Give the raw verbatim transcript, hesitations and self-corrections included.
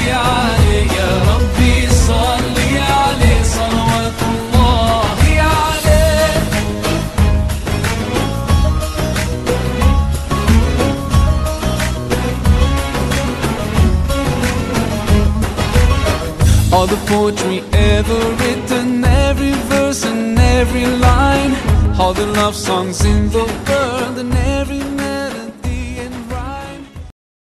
عليه يا ربي صلي عليه صلوات الله عليه. All the poetry ever written, every verse and every line, all the love songs in the world and every